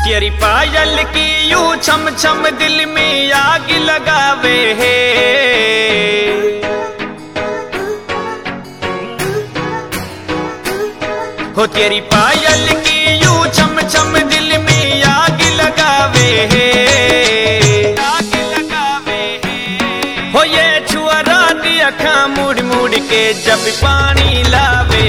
तेरी पायल की यूं छम छम दिल में आग लगावे है। हो तेरी पायल की यूं छम छम दिल में आग लगावे है, आग लगावे है। हो ये छुआ रात अखा मुड़ मुड़ के जब पानी लावे